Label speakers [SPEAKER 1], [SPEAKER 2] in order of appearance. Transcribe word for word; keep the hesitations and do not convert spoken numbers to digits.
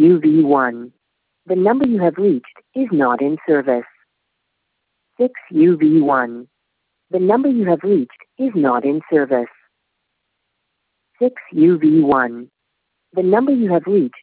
[SPEAKER 1] U V one. The number you have reached is not in service. six U V one. The number you have reached is not in service. six U V one. The number you have reached